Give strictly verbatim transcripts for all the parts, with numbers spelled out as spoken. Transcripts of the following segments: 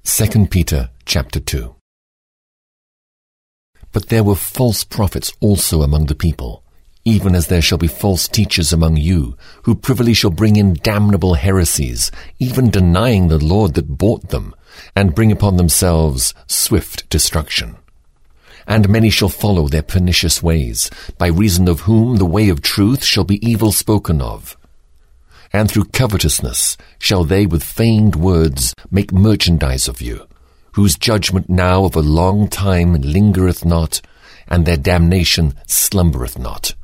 Second Peter chapter two. But there were false prophets also among the people, even as there shall be false teachers among you, who privily shall bring in damnable heresies, even denying the Lord that bought them, and bring upon themselves swift destruction. And many shall follow their pernicious ways, by reason of whom the way of truth shall be evil spoken of. And through covetousness shall they with feigned words make merchandise of you, whose judgment now of a long time lingereth not, and their damnation slumbereth not.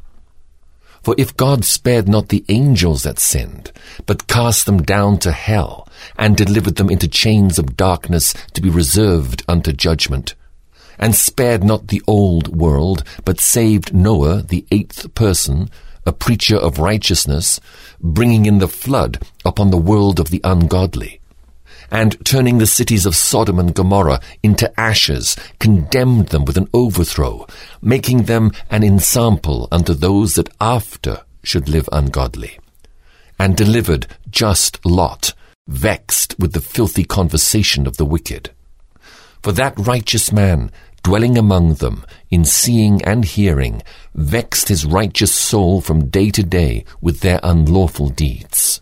For if God spared not the angels that sinned, but cast them down to hell, and delivered them into chains of darkness to be reserved unto judgment, and spared not the old world, but saved Noah, the eighth person, a preacher of righteousness, bringing in the flood upon the world of the ungodly, and turning the cities of Sodom and Gomorrah into ashes, condemned them with an overthrow, making them an ensample unto those that after should live ungodly, and delivered just Lot, vexed with the filthy conversation of the wicked. For that righteous man, dwelling among them, in seeing and hearing, vexed his righteous soul from day to day with their unlawful deeds.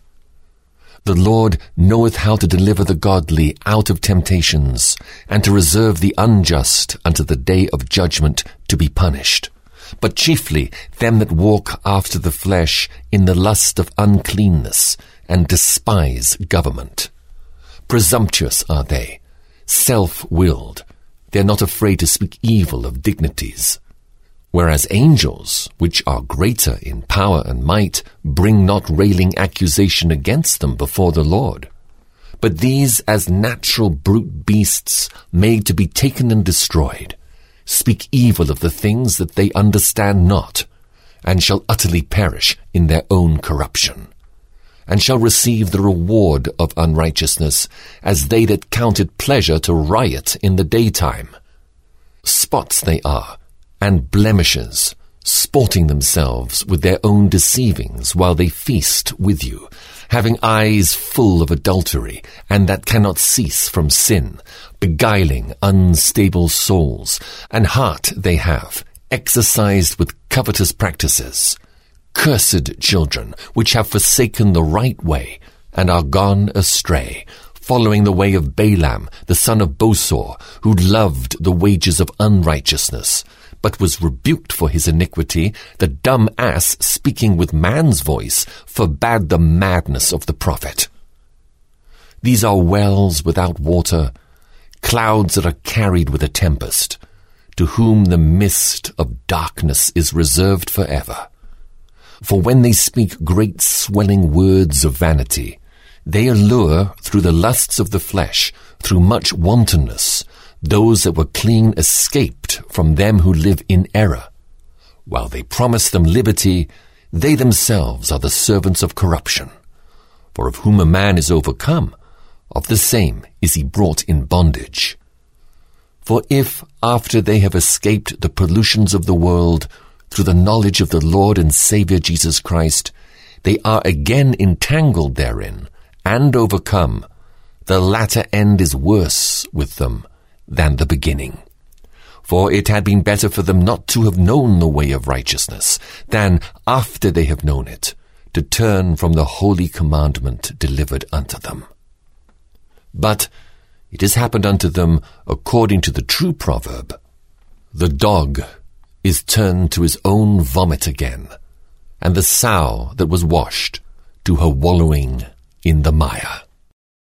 The Lord knoweth how to deliver the godly out of temptations, and to reserve the unjust unto the day of judgment to be punished, but chiefly them that walk after the flesh in the lust of uncleanness, and despise government. Presumptuous are they, self-willed, they are not afraid to speak evil of dignities. Whereas angels, which are greater in power and might, bring not railing accusation against them before the Lord. But these, as natural brute beasts, made to be taken and destroyed, speak evil of the things that they understand not, and shall utterly perish in their own corruption, and shall receive the reward of unrighteousness, as they that count it pleasure to riot in the daytime. Spots they are, and blemishes, sporting themselves with their own deceivings while they feast with you, having eyes full of adultery, and that cannot cease from sin, beguiling unstable souls, and heart they have, exercised with covetous practices. Cursed children, which have forsaken the right way, and are gone astray, following the way of Balaam, the son of Bosor, who loved the wages of unrighteousness, but was rebuked for his iniquity. The dumb ass, speaking with man's voice, forbade the madness of the prophet. These are wells without water, clouds that are carried with a tempest, to whom the mist of darkness is reserved forever. For when they speak great swelling words of vanity, they allure through the lusts of the flesh, through much wantonness, those that were clean escaped from them who live in error. While they promise them liberty, they themselves are the servants of corruption. For of whom a man is overcome, of the same is he brought in bondage. For if, after they have escaped the pollutions of the world, through the knowledge of the Lord and Saviour Jesus Christ, they are again entangled therein, and overcome, the latter end is worse with them than the beginning. For it had been better for them not to have known the way of righteousness, than, after they have known it, to turn from the holy commandment delivered unto them. But it has happened unto them according to the true proverb, the dog is turned to his own vomit again, and the sow that was washed to her wallowing in the mire.